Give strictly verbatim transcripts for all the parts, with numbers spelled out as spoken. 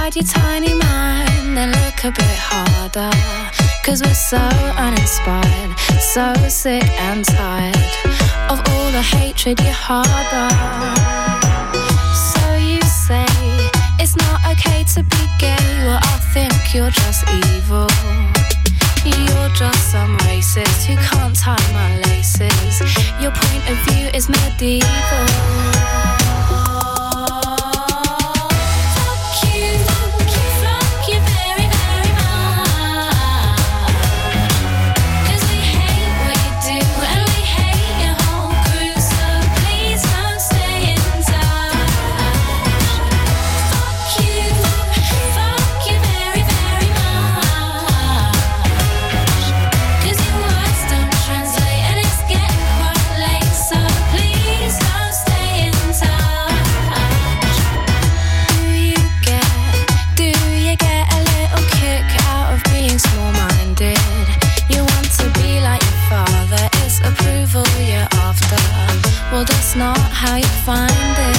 inside your tiny mind, then look a bit harder. Cause we're so uninspired, so sick and tired of all the hatred you harbor. So you say it's not okay to be gay, well I think you're just evil. You're just some racist who can't tie my laces. Your point of view is medieval. Well, that's not how you find it.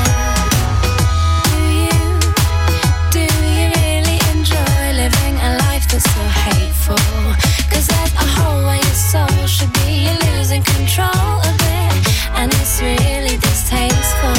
Do you, do you really enjoy living a life that's so hateful? Cause there's a hole where your soul should be. You're losing control a bit, and it's really distasteful.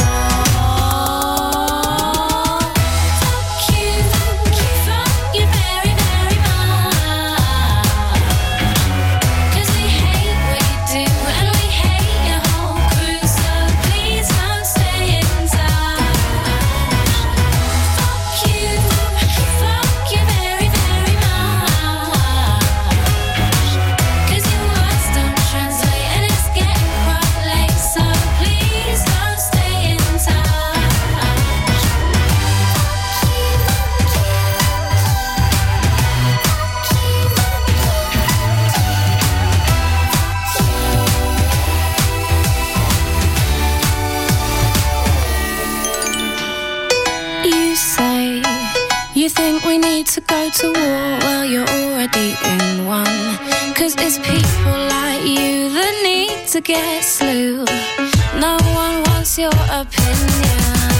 To go to war, well you're already in one. Cause it's people like you that need to get slew. No one wants your opinion.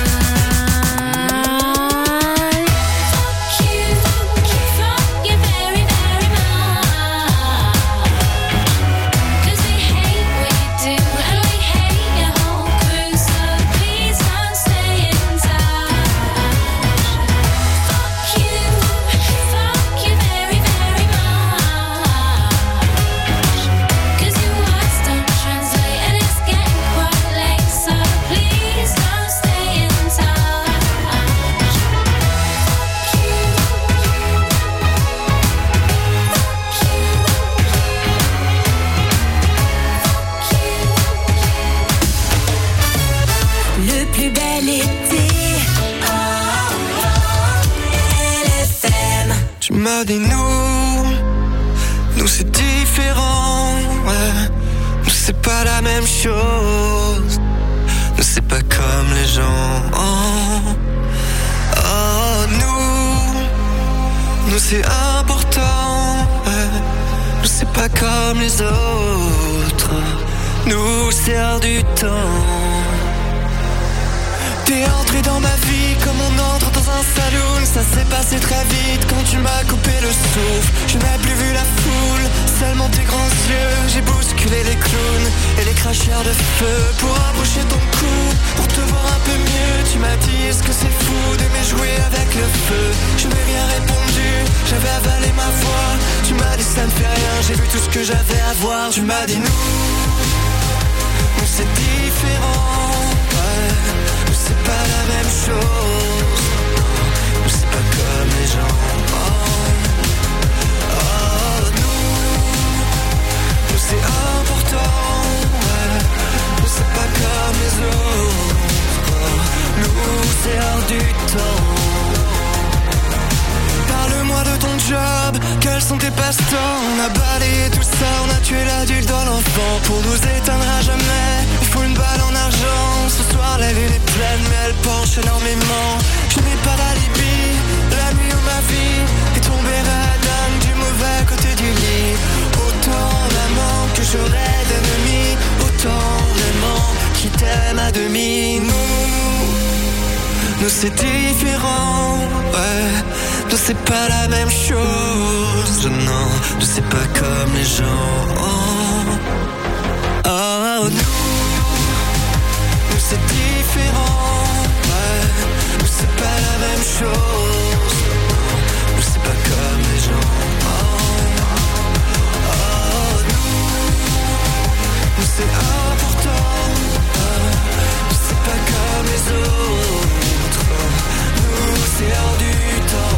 m'a dit nous, nous c'est différent, ouais. Nous c'est pas la même chose, nous c'est pas comme les gens. Oh, oh nous, nous c'est important, ouais. Nous c'est pas comme les autres, nous c'est hors du temps. T'es entré dans ma vie comme on entre dans un saloon. Ça s'est passé très vite quand tu m'as coupé le souffle. Je n'ai plus vu la foule, seulement tes grands yeux. J'ai bousculé les clowns et les cracheurs de feu pour approcher ton cou, pour te voir un peu mieux. Tu m'as dit est-ce que c'est fou d'aimer jouer avec le feu. Je n'ai rien répondu, j'avais avalé ma voix. Tu m'as dit ça ne fait rien, j'ai vu tout ce que j'avais à voir. Tu m'as dit nous, nous c'est différent, ouais. C'est pas la même chose, nous c'est pas comme les gens. Oh, oh nous, nous c'est important, ouais. Nous c'est pas comme les autres, nous c'est hors du temps. Parle-moi de ton job, quels sont tes passe-temps? On a balayé tout ça, on a tué l'adulte dans l'enfant. Pour nous éteindre à jamais, il faut une balle en argent. Ce soir la lune est pleine mais elle penche énormément. Je n'ai pas d'alibi, la nuit où ma vie est tombée radin du mauvais côté du lit. Autant d'amants que j'aurais d'ennemis, autant d'aimants qui t'aiment à demi. Nous, nous c'est différent, c'est pas la même chose. Non, je sais pas comme les gens. Oh, nous, nous c'est différent. Ouais, nous c'est pas la même chose. Nous c'est pas comme les gens. Oh, oh nous, nous c'est important. Nous c'est pas comme les autres. Nous c'est hors du temps.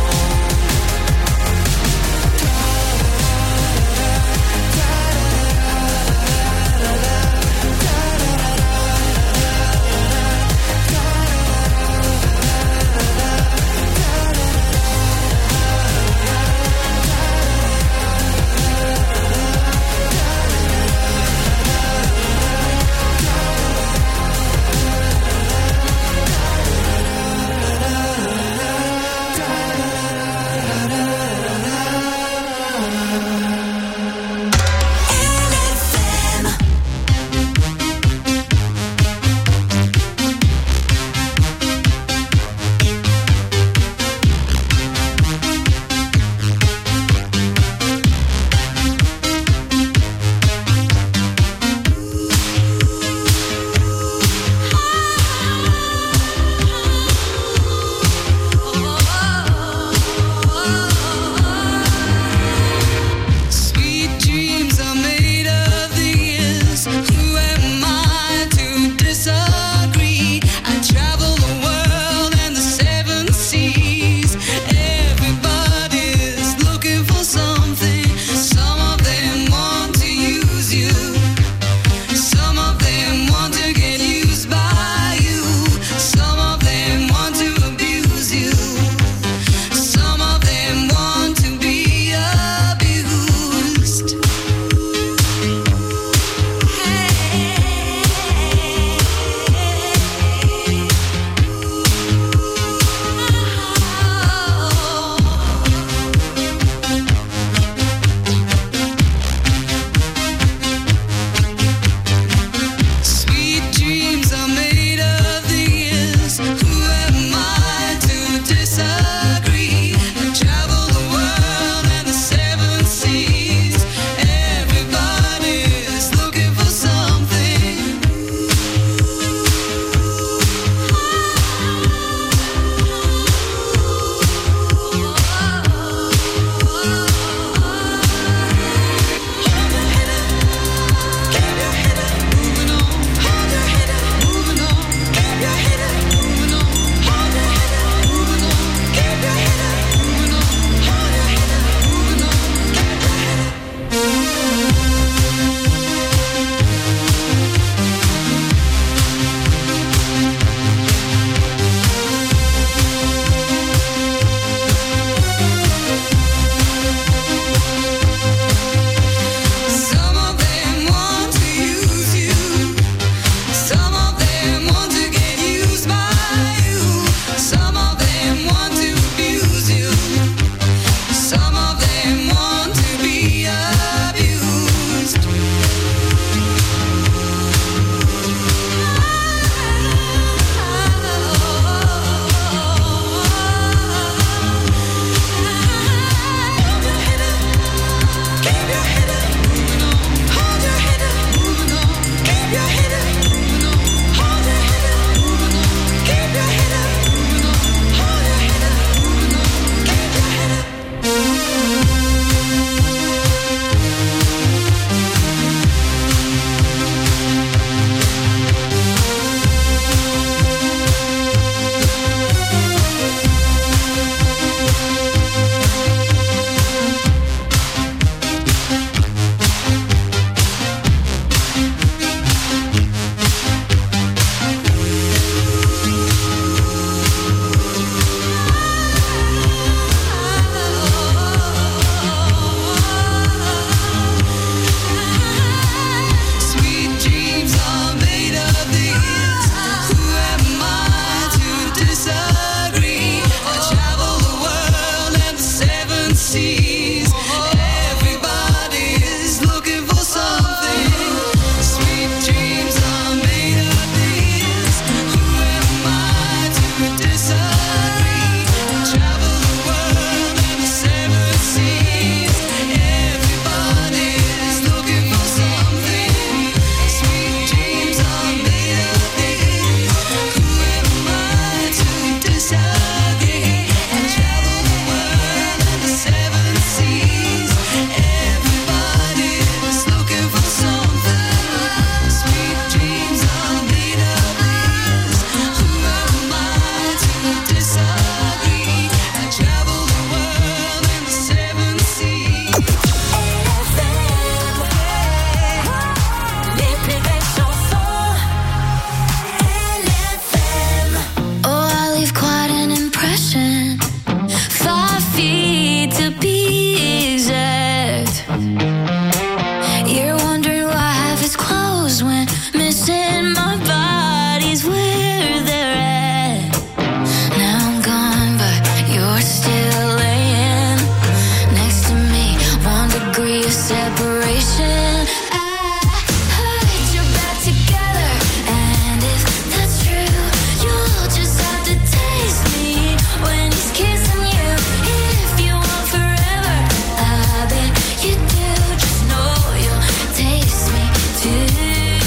degree of separation. I heard you're back together, and if that's true, you'll just have to taste me when he's kissing you. If you want forever, I bet you do. Just know you'll taste me too.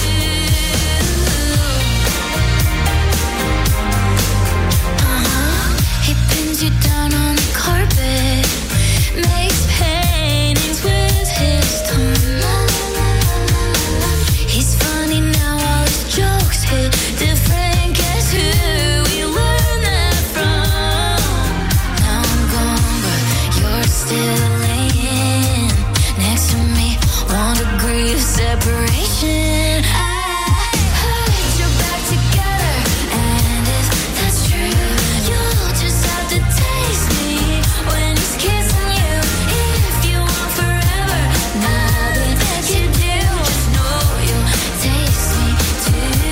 You down on the carpet, makes paintings with his tongue. He's funny now, all his jokes hit different. Guess who we learned that from? Now I'm gone, but you're still laying next to me. One degree of separation. I heard you're back together, and if that's true, you'll just have to taste me when he's kissing you. If you want forever, now that you do, just know you'll taste me too.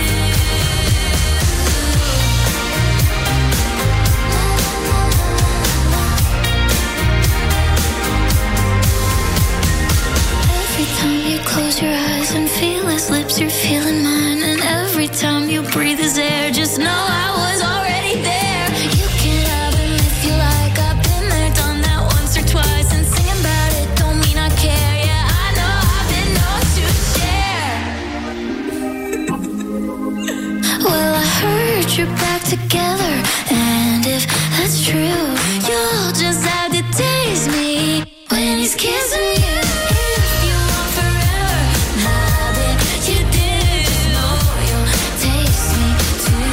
Every time you close your eyes and feel his lips, you're feeling mine. And every time you breathe his air, just know I was already there. You can have him if you like. I've been there, done that once or twice. And singing about it don't mean I care. Yeah, I know I've been known to share. Well, I heard you're back together, and if that's true, you'll just have to taste me when he's kissing you. If you want forever, now that you do, know you'll taste me too.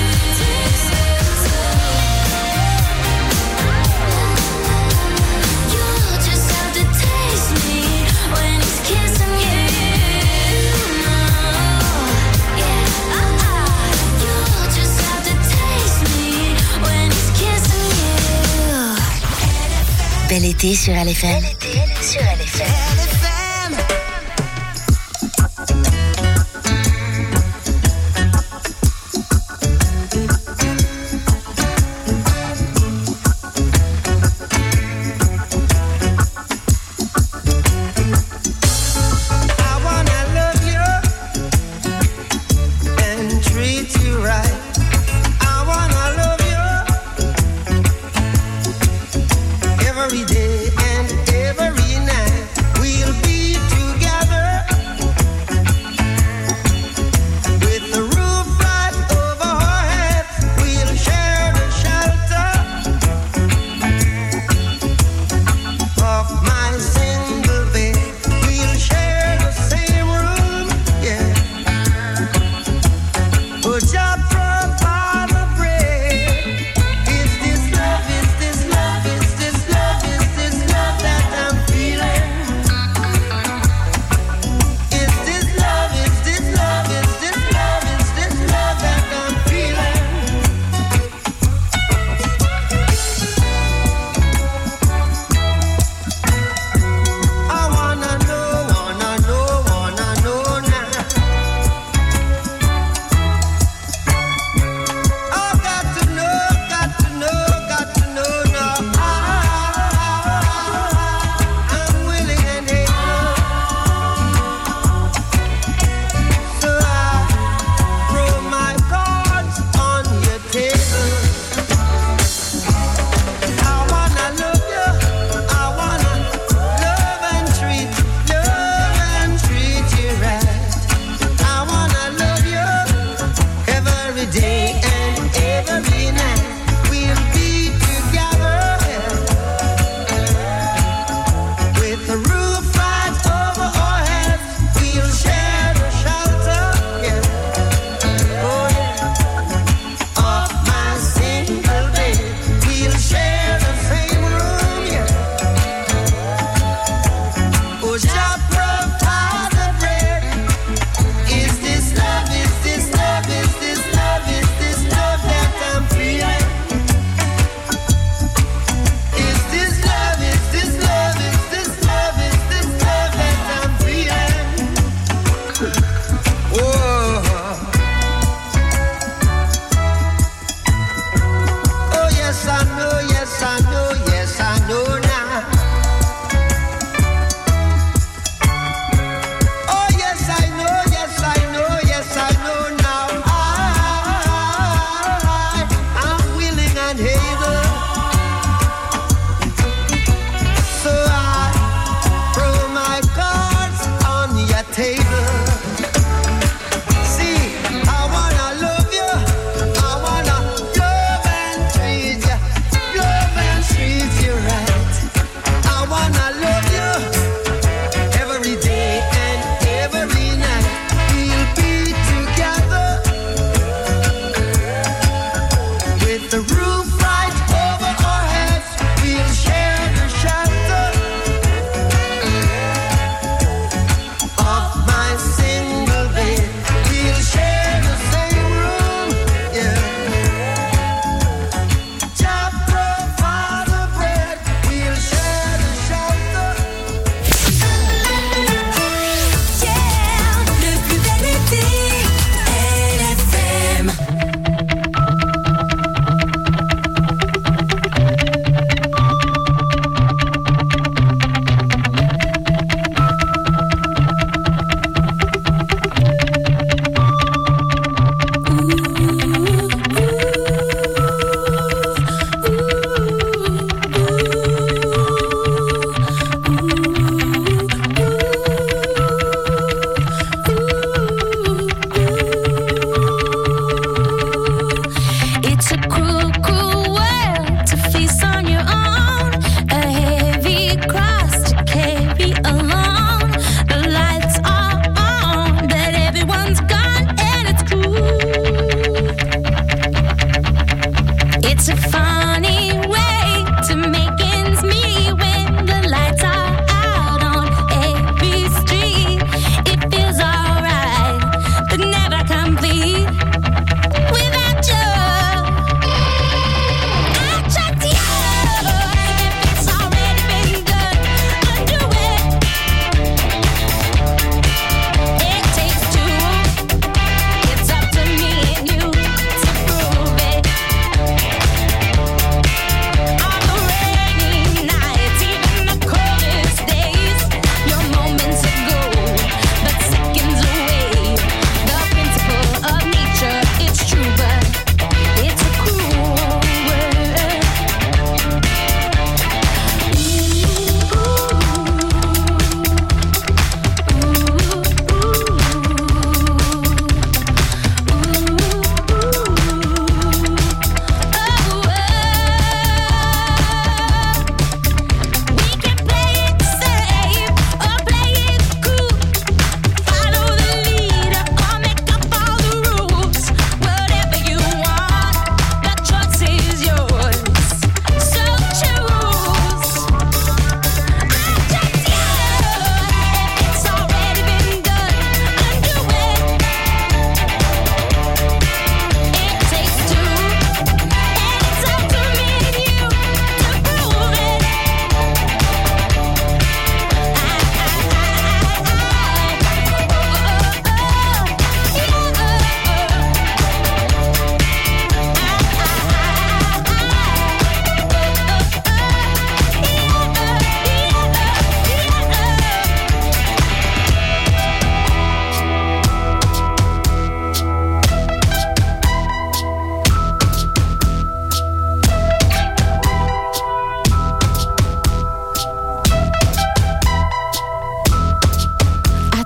You'll just have to taste me when he's kissing you. Yeah, uh-uh. You'll just have to taste me when he's kissing you. Bel été sur L F M. Bel été sur L F M. I wanna love you and treat you right. I wanna love you every day and every night. We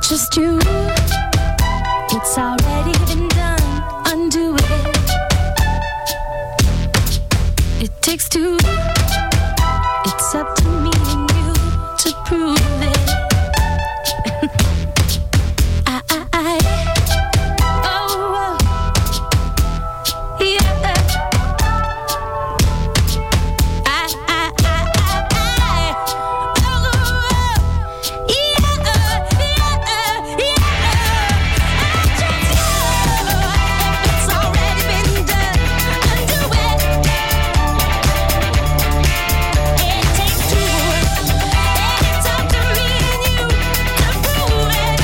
just you. It's already been done. Undo it. It takes two. It's up to me and you to prove it. I, I, I, oh, yeah. I, I, I, I, oh, yeah, yeah, yeah. I just know it's already been done. Undo it. It takes two. It's up to me and you to prove it.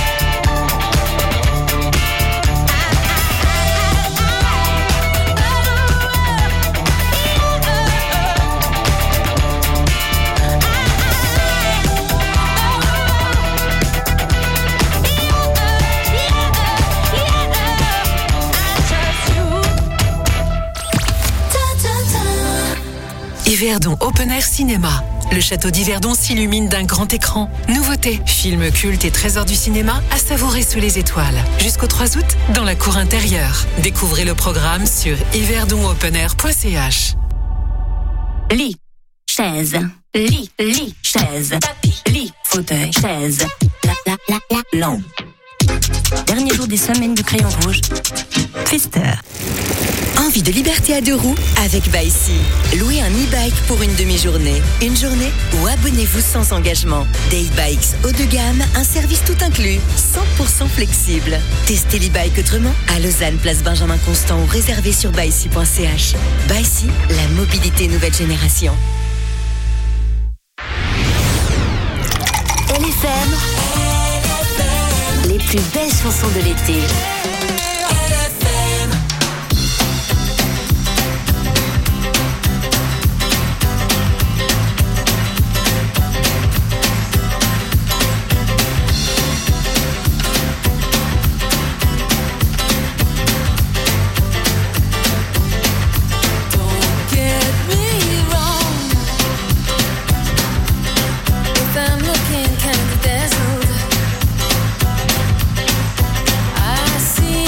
Yverdon Open Air Cinéma. Le château d'Yverdon s'illumine d'un grand écran. Nouveautés, films cultes et trésors du cinéma à savourer sous les étoiles. Jusqu'au trois août, dans la cour intérieure. Découvrez le programme sur yverdon open air point c h. Lit, chaise, lit, lit, chaise, tapis, lit, fauteuil, chaise, la, la, la, la, lampe. Dernier jour des semaines de crayon rouge. Twister. Envie de liberté à deux roues avec Bicey. Louez un e-bike pour une demi-journée, une journée ou abonnez-vous sans engagement. Day Bikes haut de gamme, un service tout inclus, cent pour cent flexible. Testez l'e-bike autrement à Lausanne, place Benjamin Constant ou réservé sur bicey point c h. Bicey, la mobilité nouvelle génération. L F M, les plus belles chansons de l'été. I see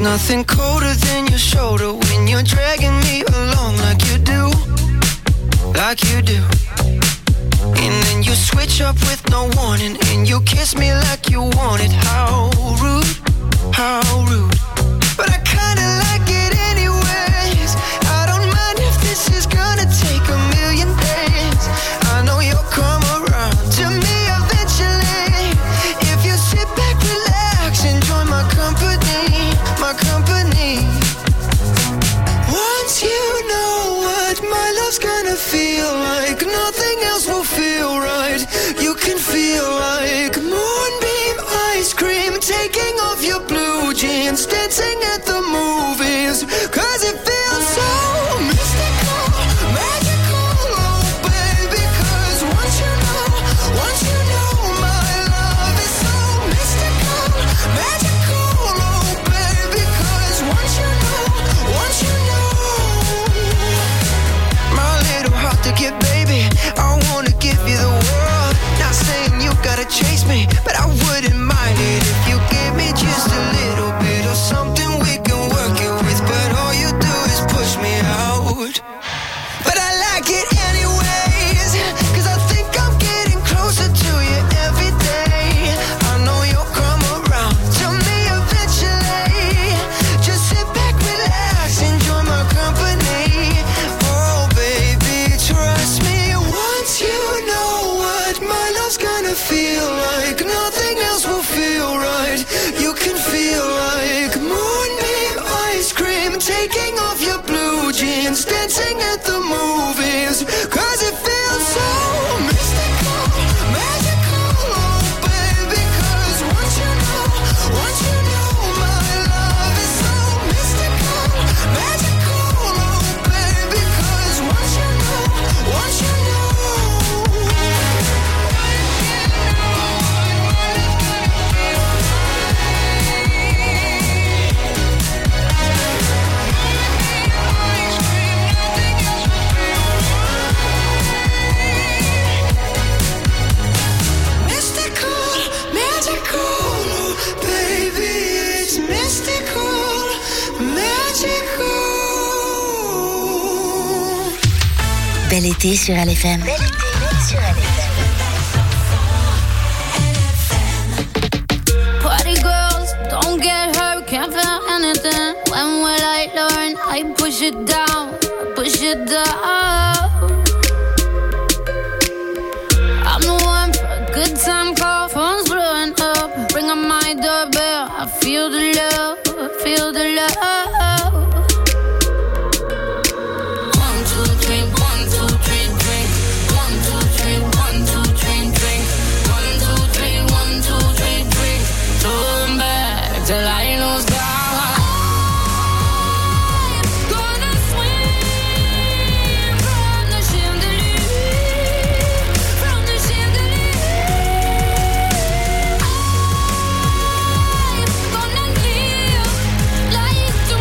nothing colder than your shoulder when you're dragging me along like you do, like you do. And then you switch up with no warning and you kiss me like you want it. How rude, how rude. But I kinda like it anyways. I don't mind if this is gonna take a million days. I know you'll come around to me eventually. If you sit back, relax, enjoy my company, my company. Once you know what my love's gonna feel like, nothing else will feel right. You can feel like moonbeam ice cream, taking off your blue jeans, dancing at the movies, cause it feels so mystical, magical, oh baby. Cause once you know, once you know my love is so mystical, magical, oh baby. Cause once you know, once you know, my little heart to get, baby, I wanna give you the world. Not saying you gotta chase me, but I wouldn't mind it if you gave me just a little bit of something we can work it with. But all you do is push me out. But I like it anyways, cause I think I'm getting closer to you every day. I know you'll come around to me eventually. Just sit back, relax, enjoy my company. Oh baby, trust me. Once you know what my love's gonna feel like, nothing else will feel right. You can feel like moonbeam ice cream, taking off your blue jeans, dancing at the movies, cause it feels so mystical, magical, oh baby. Cause once you know, once you know my love is so mystical, magical, oh baby. Cause once you know, once you know. Bel été sur L F M. Bel été sur L F M. Party girls, don't get hurt, can't feel anything. When will I learn? I push it down, push it down. I'm the one for a good time call, phone's blowing up. Bring on my doorbell, I feel the love, feel the love. Till I lose God. I'm gonna swim from the chandelier, from the chandelier. I'm gonna live like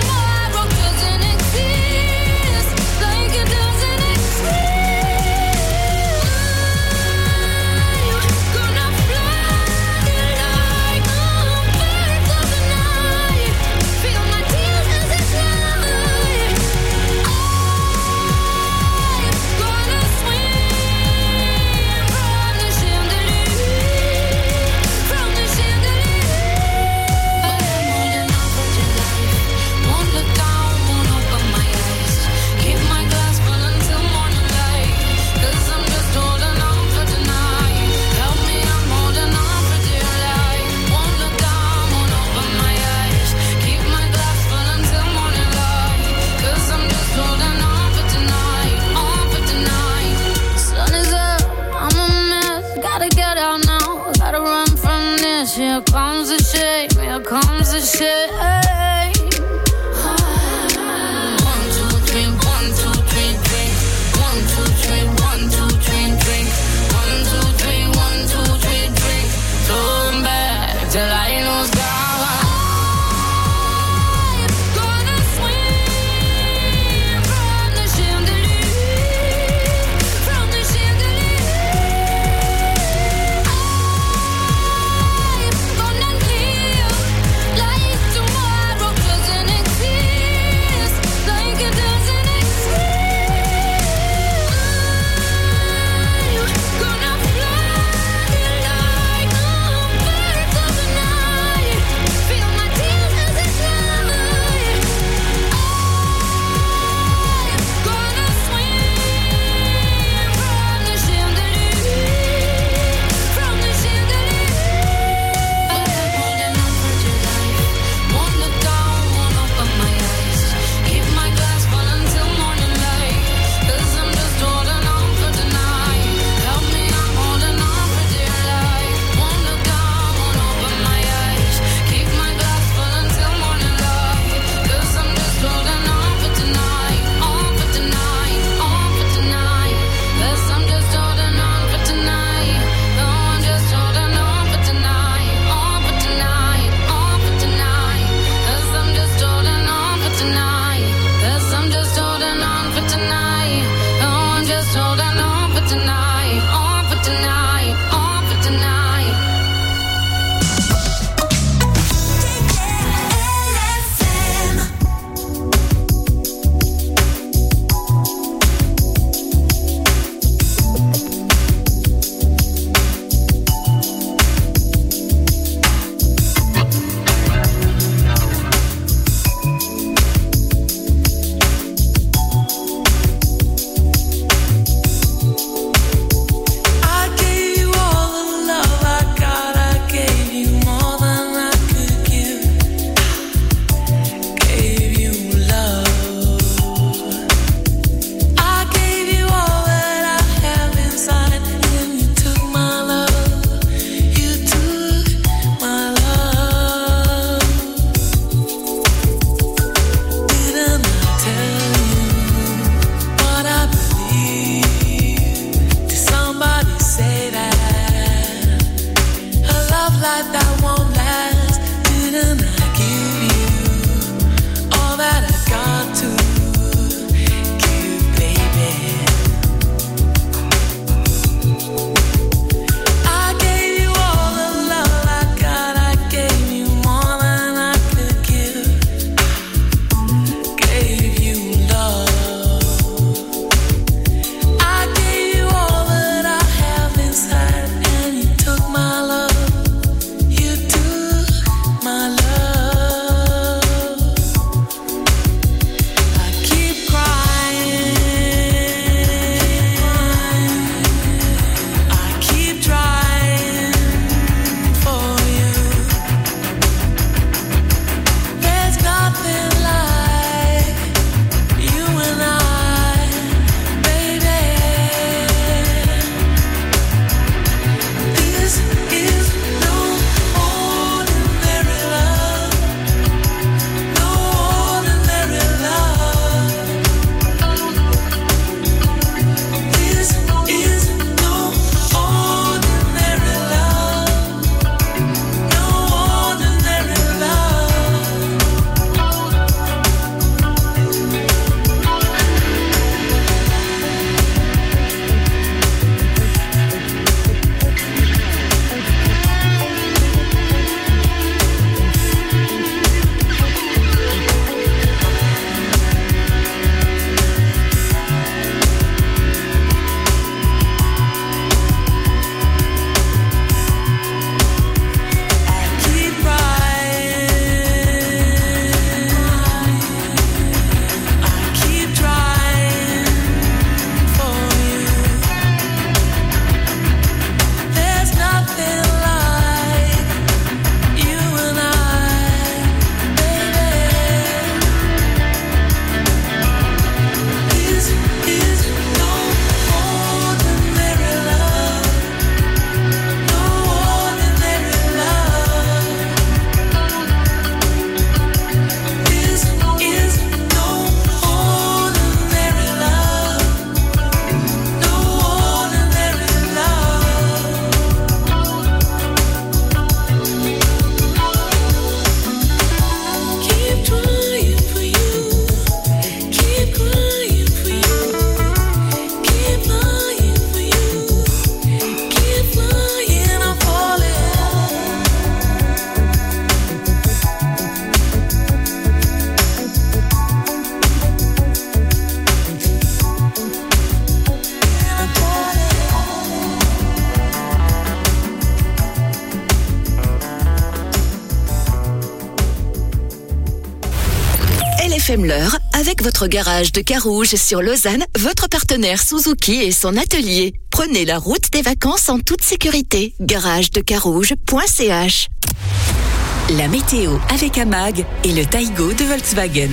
Schemmler avec votre garage de Carouge sur Lausanne, votre partenaire Suzuki et son atelier. Prenez la route des vacances en toute sécurité. garage de carouge point c h. La météo avec Amag et le Taigo de Volkswagen.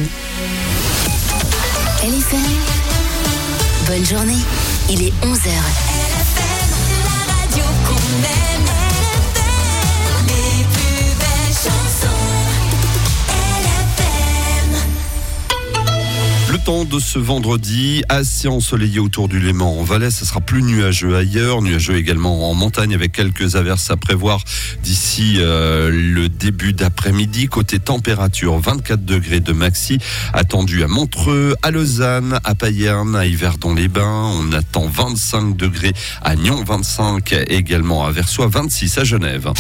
L F M, bonne journée, il est onze heures. L F M, la radio qu'on aime. L F M, les plus belles chansons. L F M. Le temps de ce vendredi, assez ensoleillé autour du Léman en Valais, ça sera plus nuageux ailleurs, nuageux également en montagne avec quelques averses à prévoir d'ici euh, le début d'après-midi. Côté température, vingt-quatre degrés de maxi attendu à Montreux, à Lausanne, à Payerne, à Yverdon-les-Bains. On attend vingt-cinq degrés à Nyon, vingt-cinq également à Versoix, vingt-six à Genève.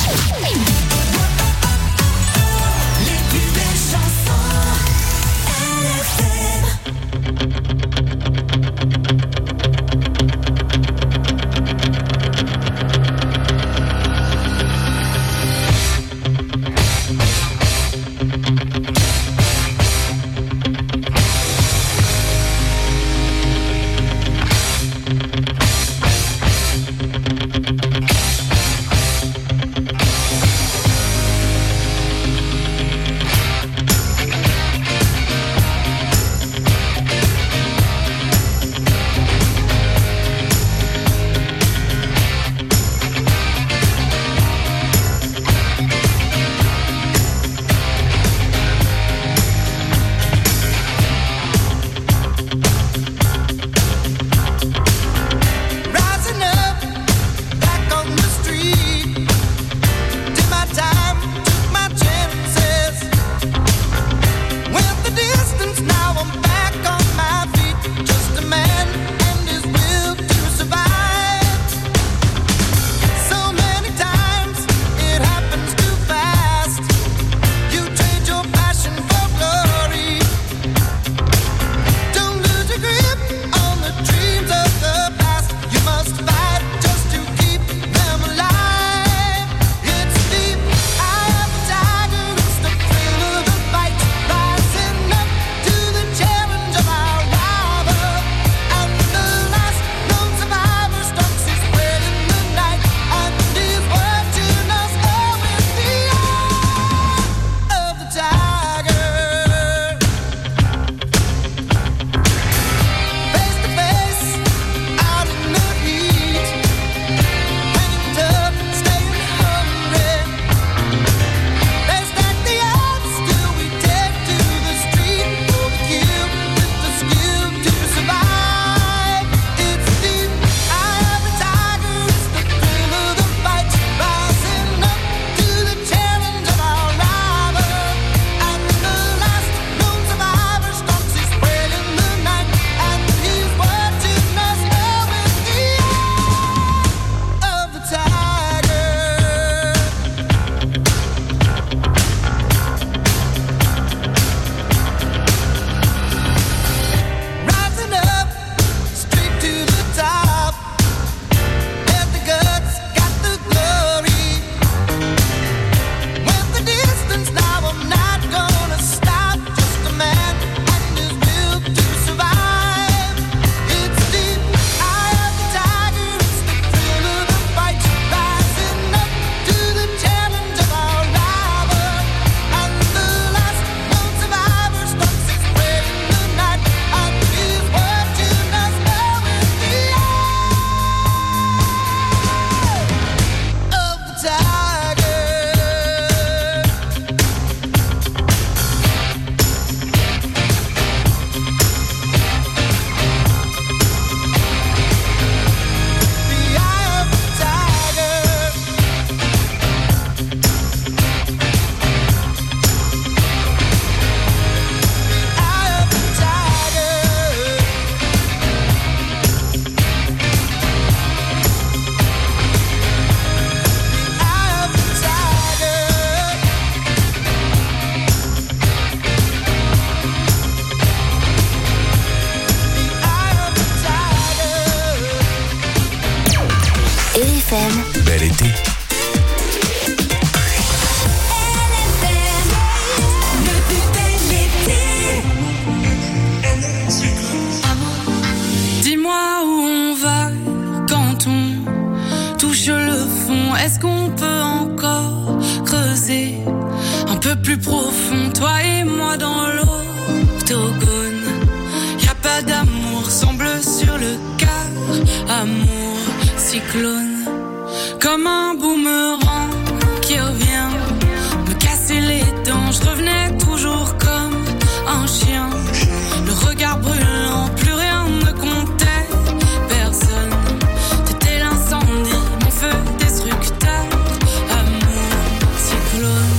est-ce qu'on peut encore creuser un peu plus profond, toi et moi dans l'octogone? Y a pas d'amour, semble sur le quart, amour cyclone, comme un boomerang qui revient me casser les dents. Je revenais toujours comme un chien, le regard brûlant, plus rien ne comptait, personne. T'étais l'incendie, mon feu destructeur, amour cyclone.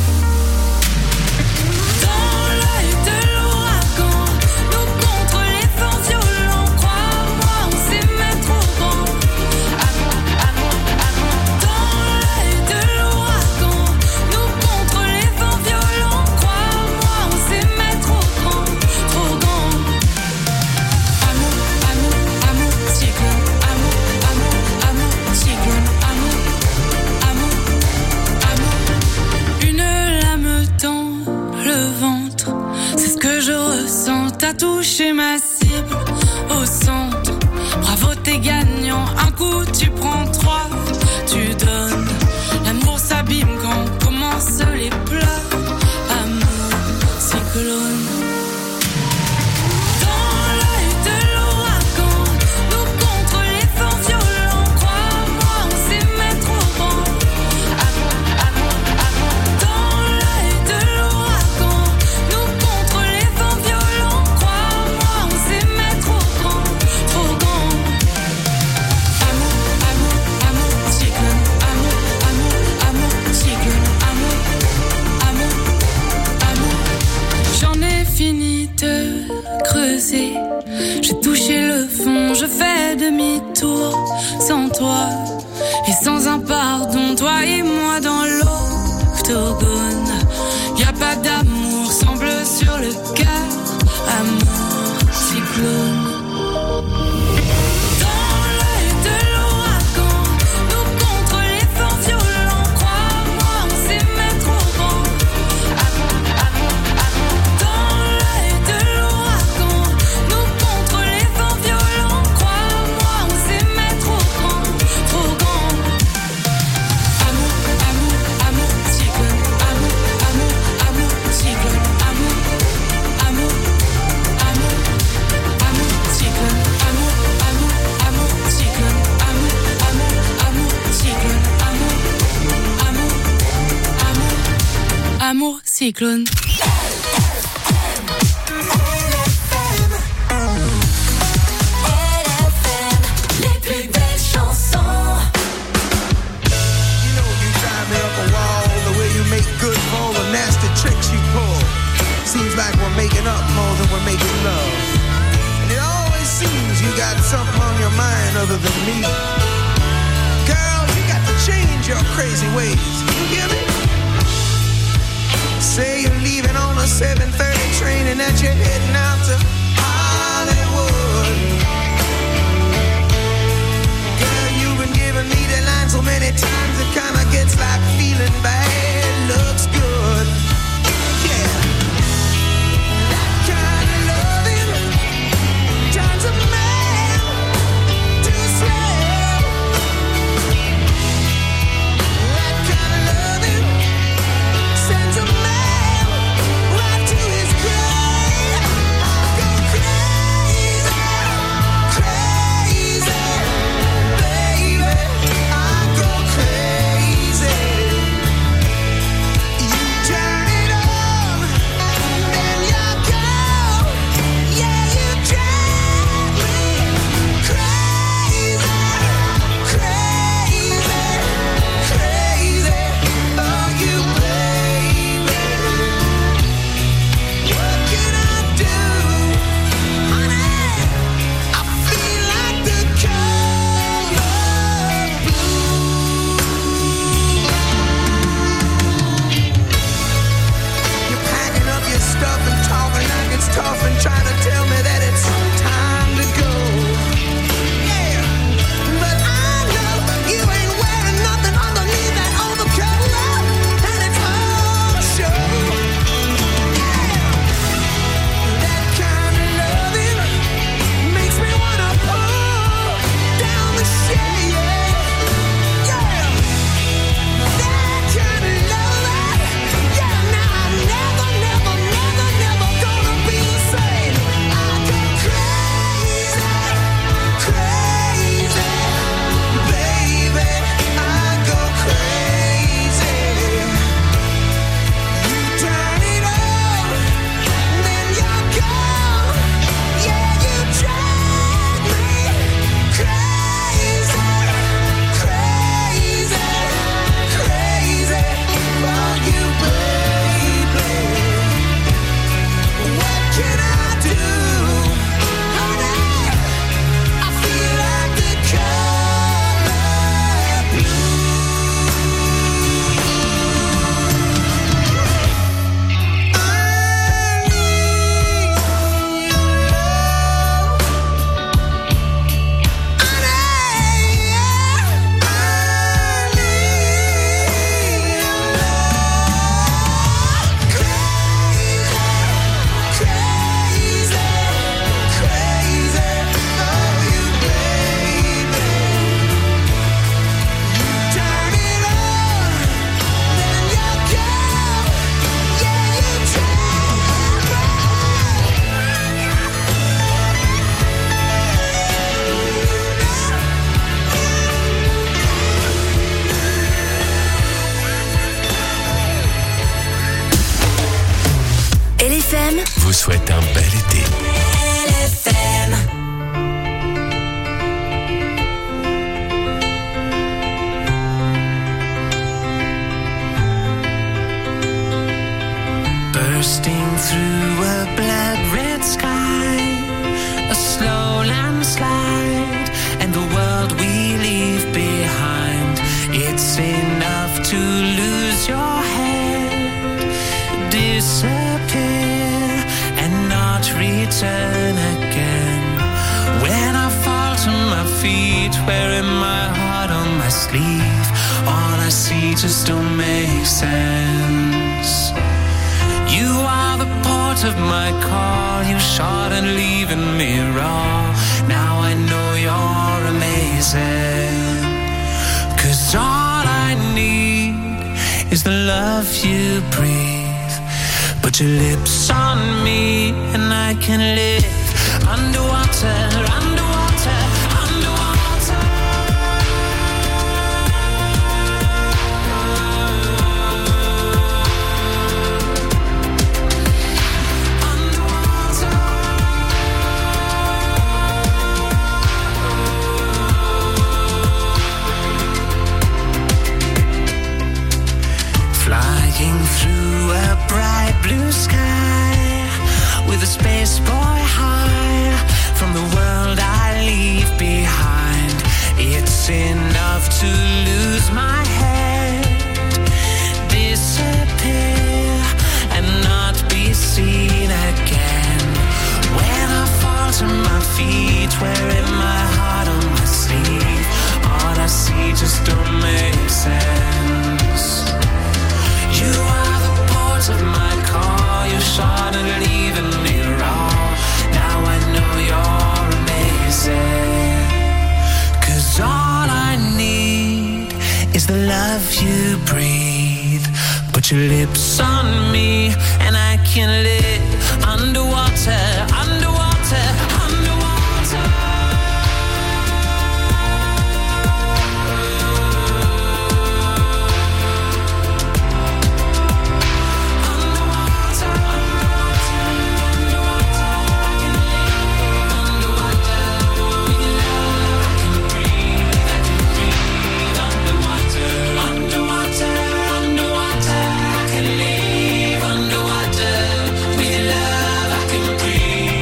Dans l'œil de l'ouragan, nous contre les vents violents, crois-moi, on s'aimait trop grand. Amour, amour, amour. Dans l'œil de l'ouragan, nous contre les vents violents, crois-moi, on s'aimait trop grand, trop grand. Amour, amour, amour, cyclone. Amour, amour, amour, cyclone. Amour, amour, amour. Une lame dans le ventre, c'est ce que je ressens. T'as touché ma cible au centre. Bravo, t'es gagnant. Un coup, tu prends trois, tu donnes. L'amour s'abîme quand commencent les pleurs. Amour cyclone. Dans l'œil de l'ouragan, nous contre les vents violents, crois-moi, on s'aimait trop grand. Amour, amour, amour. Dans l'œil de l'ouragan, nous contre les vents violents, crois-moi, on s'aimait trop grand, trop grand. Amour, amour, amour, cyclone. Amour, amour, amour, cyclone. Amour, amour, amour. J'en ai fini de creuser, j'ai touché le fond, je fais demi-tour sans toi et sans un pardon, toi et moi dans l'octogone. Y a pas d'amour, semble sur le cœur, amour cyclone. Dans l'œil de l'ouragan, nous contre les vents violents, crois-moi, on s'aimait trop grand. Amour, amour, amour. Dans l'œil de l'ouragan, nous contre les vents violents, crois-moi, on s'aimait trop grand, trop grand. Amour, amour, amour, cyclone. Amour, amour, amour, cyclone. Amour, amour, amour, amour, cyclone. Amour, amour, amour, cyclone. Amour, amour, amour, cyclone. Amour, amour, amour, amour, cyclone. Les plus belles chansons. You know you drive me up a wall, the way you make good for all the nasty tricks you pull. Seems like we're making up more than we're making love. And it always seems you got something on your mind other than me. Girl, you got to change your crazy ways. You hear me? Say you're leaving on a seven thirty train and that you're heading out to Hollywood. Girl, you've been giving me the line so many times it kinda gets like feeling bad looks good. Yeah. That kind of loving turns a man to slave. That kind of loving sends a man right to his grave. Go crazy. vous souhaite un bel été. L F M. Bursting through a blood red sky, a slow landslide, and the world we leave behind. It's enough to lose your head, disappear, and not return again. When I fall to my feet, wearing my heart on my sleeve, all I see just don't make sense. You are the port of my call, you shot and leaving me raw. Now I know you're amazing. Cause all I need is the love you breathe. Put your lips on me and I can live underwater, underwater, underwater. Flying through a bright blue sky, with a space boy high, from the world I leave behind. It's enough to lose my head, disappear, and not be seen again. When I fall to my feet, wearing my heart on my sleeve, all I see just don't make sense. You are the port of my call, you shot and leaving me raw. Now I know you're amazing. Cause all I need is the love you breathe. Put your lips on me and I can live underwater, underwater, underwater. Underwater, underwater, with love I can breathe.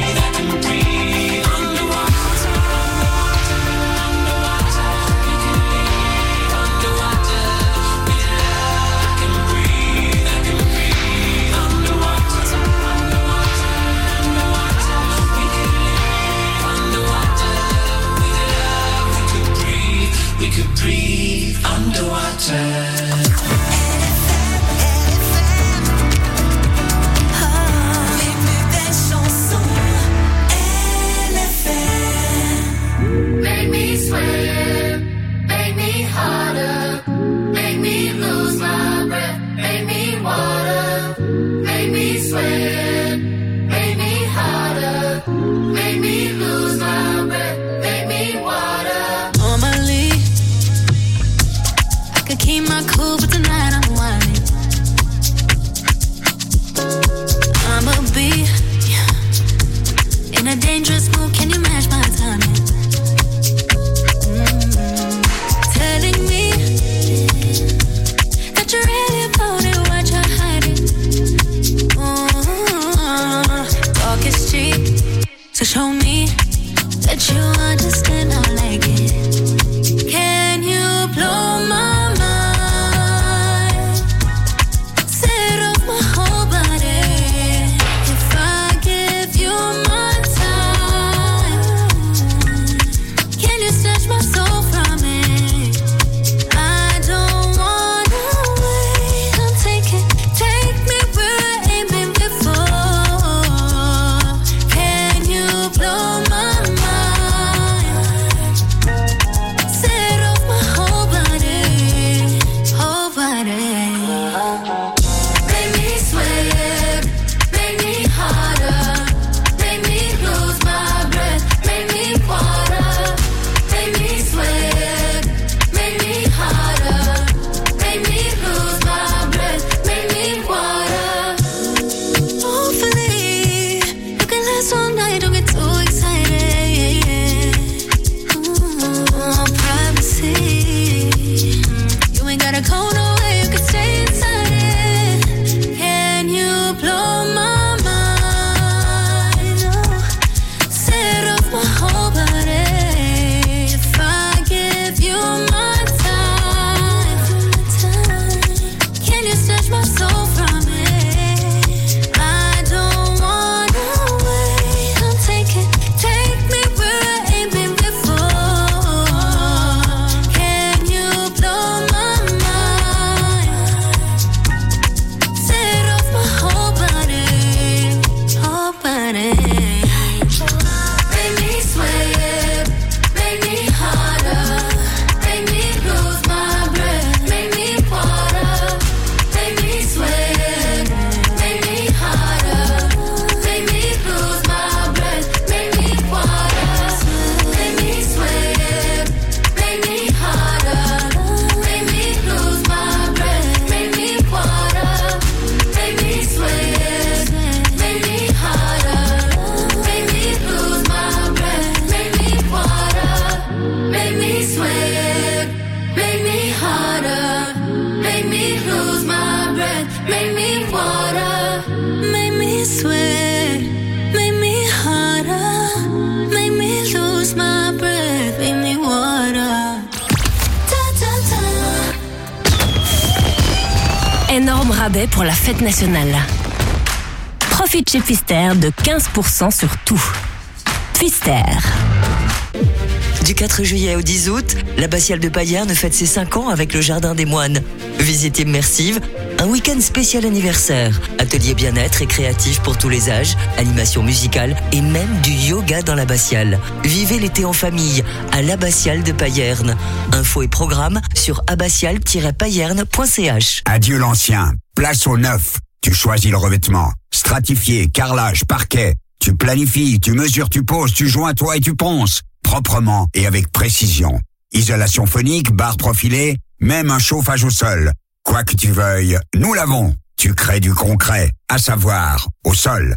rabais pour la fête nationale. Profite chez Pfister de quinze pour cent sur tout. Pfister. Du quatre juillet au dix août, l'abbatiale de Payerne fête ses cinq ans avec le Jardin des Moines. Visite immersive, un week-end spécial anniversaire, atelier bien-être et créatif pour tous les âges, animation musicale et même du yoga dans l'abbatiale. Vivez l'été en famille à l'abbatiale de Payerne. Infos et programmes sur abbatiale tiret payerne point c h. Adieu l'ancien, place au neuf. Tu choisis le revêtement. Stratifié, carrelage, parquet. Tu planifies, tu mesures, tu poses, tu joins toi et tu ponces. Proprement et avec précision. Isolation phonique, barre profilée, même un chauffage au sol. Quoi que tu veuilles, nous l'avons. Tu crées du concret, à savoir, au sol.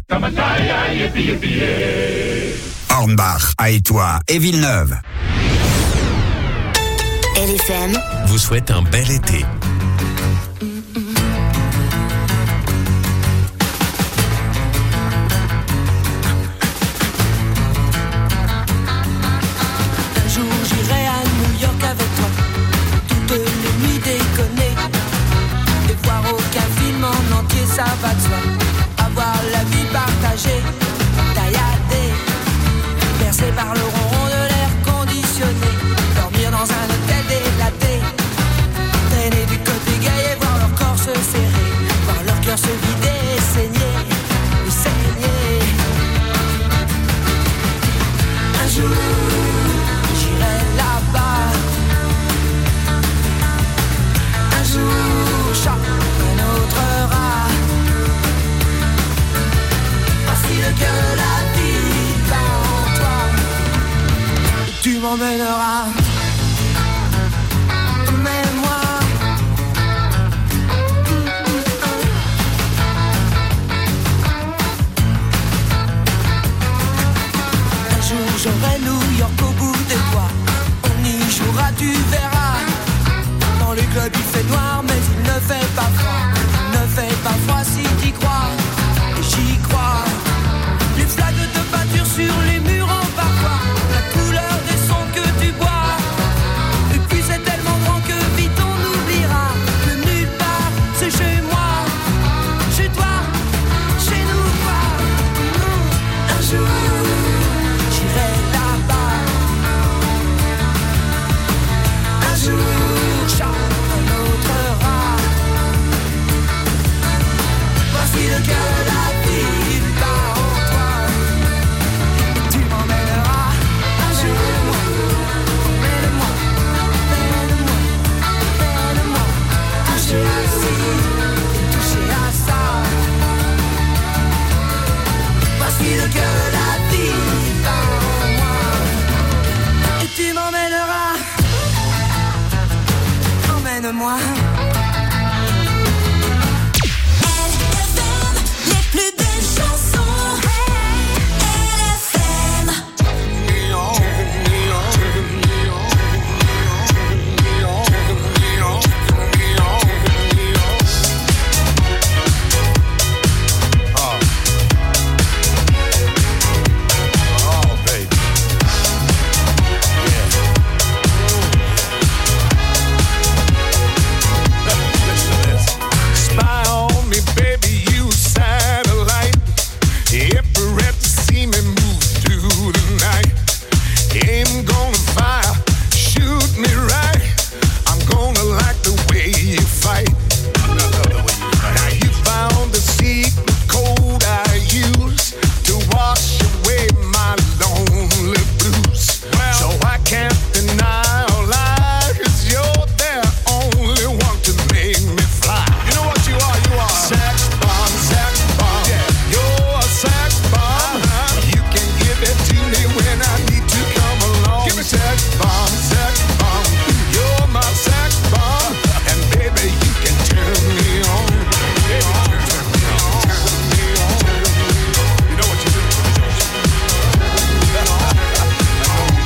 Hornbach, Haétois et Villeneuve. L F M vous souhaite un bel été. Ça va de soi, avoir la vie partagée, tailladée, bercée par le ronron de l'air conditionné, dormir dans un hôtel délaté, traîner du côté gay et voir leur corps se serrer, voir leur cœur se vider et saigner, et saigner. Un jour, j'irai là-bas, un jour, chat, un autre rat. Que la vie bat en toi, tu m'emmèneras, emmène-moi. Un jour j'aurai New York au bout des doigts, on y jouera, tu verras. Dans les clubs il fait noir mais il ne fait pas froid, il ne fait pas froid si t'y crois, et j'y crois. Les flaques de peinture sur les murs en parfois, la couleur des sons que tu bois. Et puis c'est tellement grand que vite on oubliera que nulle part c'est chez moi, chez toi, chez nous quoi. Un jour j'irai là-bas, un jour chat, un autre rat. Voici le cœur de la vie bat. Le cœur de la vie par moi, et tu m'emmèneras, emmène-moi. Les plus belles chansons, L F M. Gonna